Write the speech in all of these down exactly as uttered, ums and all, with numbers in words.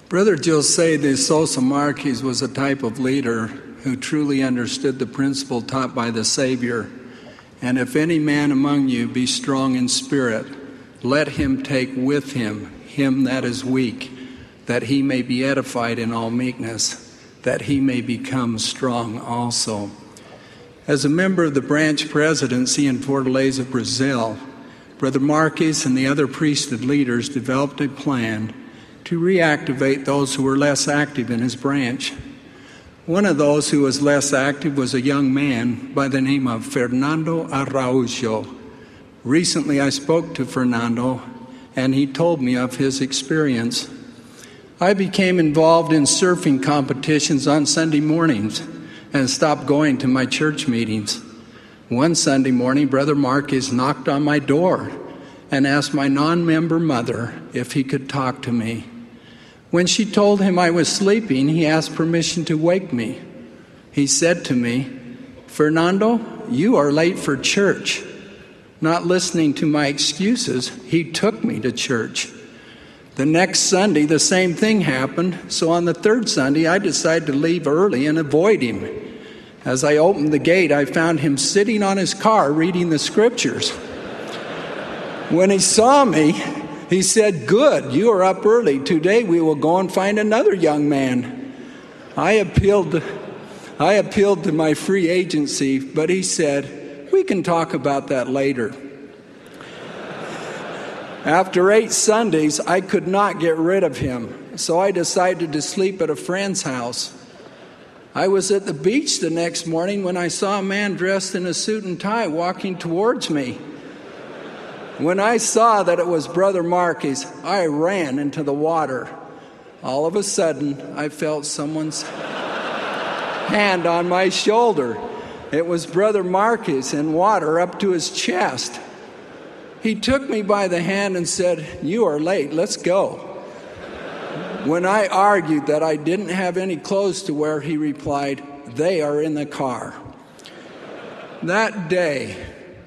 Brother Jose de Sosa Marquez was a type of leader who truly understood the principle taught by the Savior. And if any man among you be strong in spirit, let him take with him him that is weak, that he may be edified in all meekness, that he may become strong also. As a member of the branch presidency in Fortaleza, Brazil, Brother Marquez and the other priesthood leaders developed a plan to reactivate those who were less active in his branch. One of those who was less active was a young man by the name of Fernando Araujo. Recently I spoke to Fernando, and he told me of his experience. I became involved in surfing competitions on Sunday mornings and stopped going to my church meetings. One Sunday morning, Brother Marquez knocked on my door and asked my non-member mother if he could talk to me. When she told him I was sleeping, he asked permission to wake me. He said to me, "Fernando, you are late for church." Not listening to my excuses, he took me to church. The next Sunday, the same thing happened, so on the third Sunday, I decided to leave early and avoid him. As I opened the gate, I found him sitting on his car reading the scriptures. When he saw me, he said, "Good, you are up early. Today we will go and find another young man." I appealed, I appealed to my free agency, but he said, "We can talk about that later." After eight Sundays, I could not get rid of him, so I decided to sleep at a friend's house. I was at the beach the next morning when I saw a man dressed in a suit and tie walking towards me. When I saw that it was Brother Marquez, I ran into the water. All of a sudden, I felt someone's hand on my shoulder. It was Brother Marquez in water up to his chest. He took me by the hand and said, "You are late, let's go." When I argued that I didn't have any clothes to wear, he replied, "They are in the car." That day,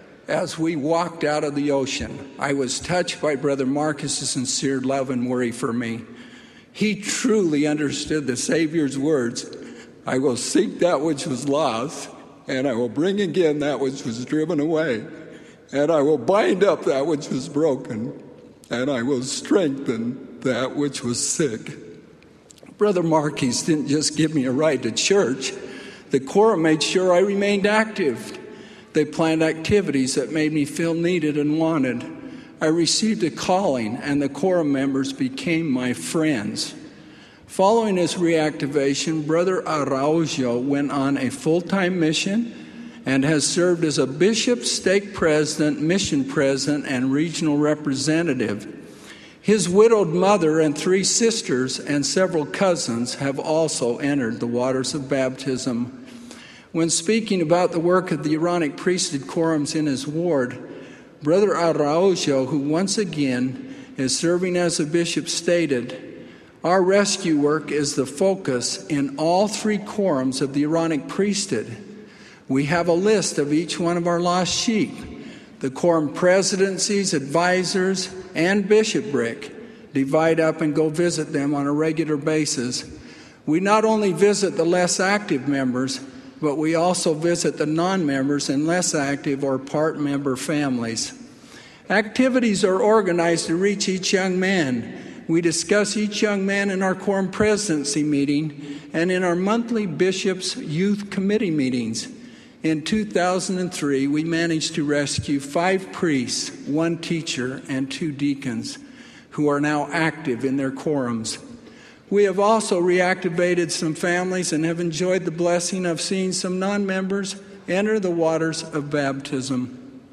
as we walked out of the ocean, I was touched by Brother Marquez's sincere love and worry for me. He truly understood the Savior's words, "I will seek that which was lost, and I will bring again that which was driven away, and I will bind up that which was broken, and I will strengthen that which was sick." Brother Marquez didn't just give me a ride to church. The quorum made sure I remained active. They planned activities that made me feel needed and wanted. I received a calling, and the quorum members became my friends. Following his reactivation, Brother Araujo went on a full-time mission and has served as a bishop, stake president, mission president, and regional representative. His widowed mother and three sisters and several cousins have also entered the waters of baptism. When speaking about the work of the Aaronic priesthood quorums in his ward, Brother Araujo, who once again is serving as a bishop, stated, "Our rescue work is the focus in all three quorums of the Aaronic priesthood. We have a list of each one of our lost sheep. The quorum presidencies, advisors, and bishopric divide up and go visit them on a regular basis. We not only visit the less active members, but we also visit the non-members and less active or part-member families. Activities are organized to reach each young man. We discuss each young man in our quorum presidency meeting and in our monthly bishops' youth committee meetings. In two thousand three, we managed to rescue five priests, one teacher, and two deacons who are now active in their quorums. We have also reactivated some families and have enjoyed the blessing of seeing some non-members enter the waters of baptism.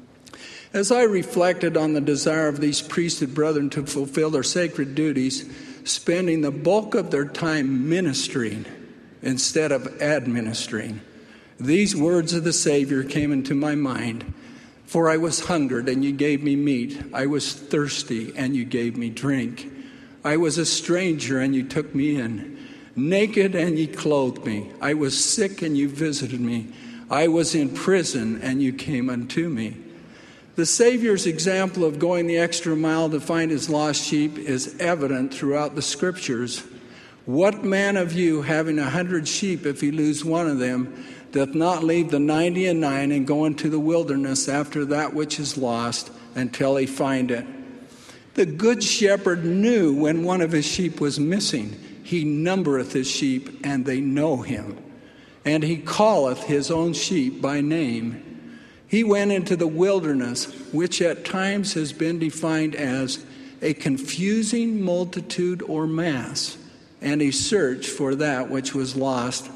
As I reflected on the desire of these priesthood brethren to fulfill their sacred duties, spending the bulk of their time ministering instead of administering, these words of the Savior came into my mind. "For I was hungered, and you gave me meat. I was thirsty, and you gave me drink. I was a stranger, and you took me in. Naked, and you clothed me. I was sick, and you visited me. I was in prison, and you came unto me." The Savior's example of going the extra mile to find his lost sheep is evident throughout the Scriptures. What man of you, having a hundred sheep, if he lose one of them, doth not leave the ninety and nine and go into the wilderness after that which is lost until he find it? The good shepherd knew when one of his sheep was missing. He numbereth his sheep, and they know him. And he calleth his own sheep by name. He went into the wilderness, which at times has been defined as a confusing multitude or mass, and he searched for that which was lost.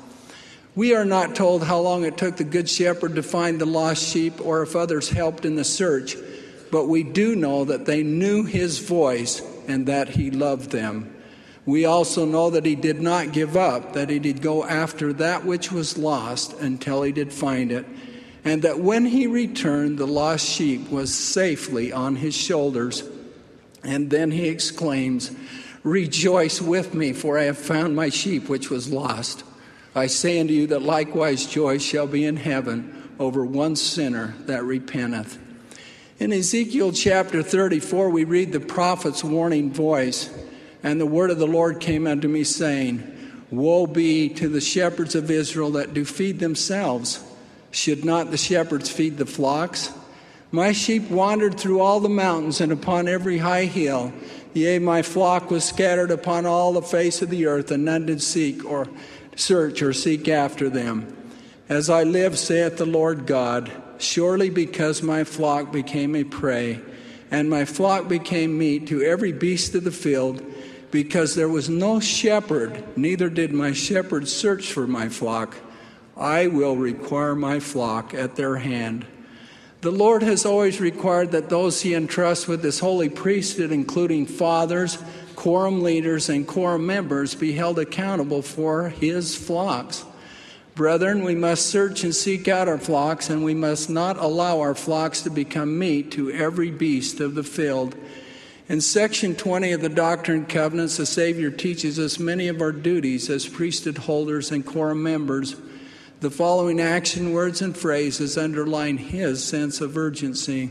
We are not told how long it took the good shepherd to find the lost sheep or if others helped in the search, but we do know that they knew his voice and that he loved them. We also know that he did not give up, that he did go after that which was lost until he did find it, and that when he returned, the lost sheep was safely on his shoulders. And then he exclaims, "Rejoice with me, for I have found my sheep which was lost. I say unto you that likewise joy shall be in heaven over one sinner that repenteth." In Ezekiel chapter thirty-four, we read the prophet's warning voice, "And the word of the Lord came unto me, saying, Woe be to the shepherds of Israel that do feed themselves. Should not the shepherds feed the flocks? My sheep wandered through all the mountains and upon every high hill. Yea, my flock was scattered upon all the face of the earth, and none did seek or search or seek after them. As I live, saith the Lord God, surely because my flock became a prey, and my flock became meat to every beast of the field, because there was no shepherd, neither did my shepherd search for my flock, I will require my flock at their hand." The Lord has always required that those he entrusts with his holy priesthood, including fathers, quorum leaders, and quorum members, be held accountable for his flocks. Brethren, we must search and seek out our flocks, and we must not allow our flocks to become meat to every beast of the field. In section twenty of the Doctrine and Covenants, the Savior teaches us many of our duties as priesthood holders and quorum members. The following action words and phrases underline his sense of urgency: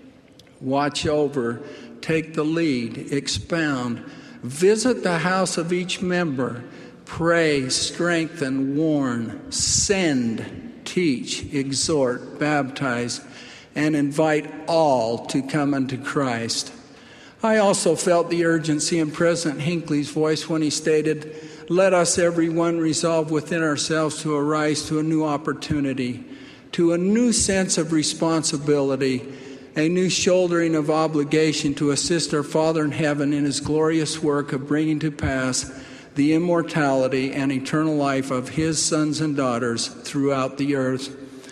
watch over, take the lead, expound, visit the house of each member, pray, strengthen, warn, send, teach, exhort, baptize, and invite all to come unto Christ. I also felt the urgency in President Hinckley's voice when he stated, "Let us every one resolve within ourselves to arise to a new opportunity, to a new sense of responsibility, a new shouldering of obligation to assist our Father in heaven in his glorious work of bringing to pass the immortality and eternal life of his sons and daughters throughout the earth."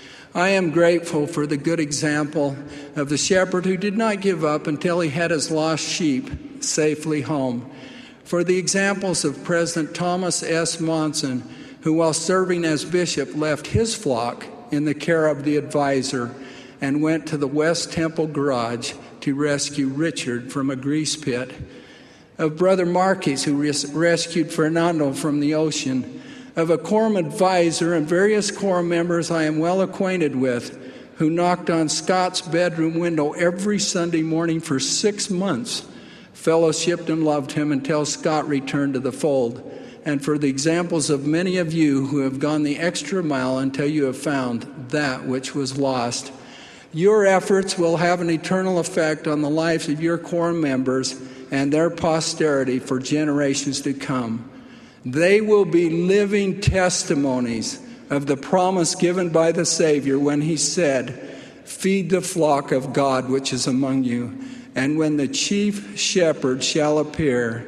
I am grateful for the good example of the shepherd who did not give up until he had his lost sheep safely home, for the examples of President Thomas S. Monson, who while serving as bishop left his flock in the care of the advisor and went to the West Temple garage to rescue Richard from a grease pit, of Brother Marquis, who res- rescued Fernando from the ocean, of a quorum advisor and various quorum members I am well acquainted with, who knocked on Scott's bedroom window every Sunday morning for six months, fellowshipped and loved him until Scott returned to the fold, and for the examples of many of you who have gone the extra mile until you have found that which was lost. Your efforts will have an eternal effect on the lives of your quorum members and their posterity for generations to come. They will be living testimonies of the promise given by the Savior when he said, "Feed the flock of God which is among you, and when the chief shepherd shall appear,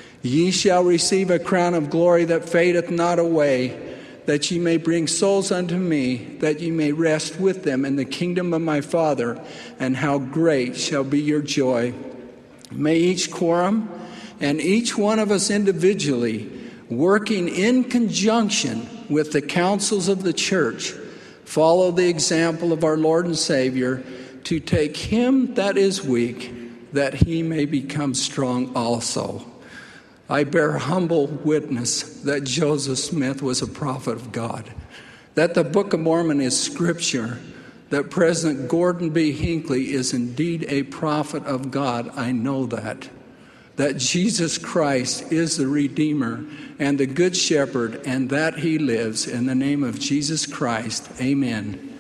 ye shall receive a crown of glory that fadeth not away, that ye may bring souls unto me, that ye may rest with them in the kingdom of my Father, and how great shall be your joy." May each quorum and each one of us individually, working in conjunction with the councils of the church, follow the example of our Lord and Savior to take him that is weak, that he may become strong also. I bear humble witness that Joseph Smith was a prophet of God, that the Book of Mormon is scripture, that President Gordon B. Hinckley is indeed a prophet of God. I know that. that Jesus Christ is the Redeemer and the Good Shepherd, and that he lives. In the name of Jesus Christ, amen.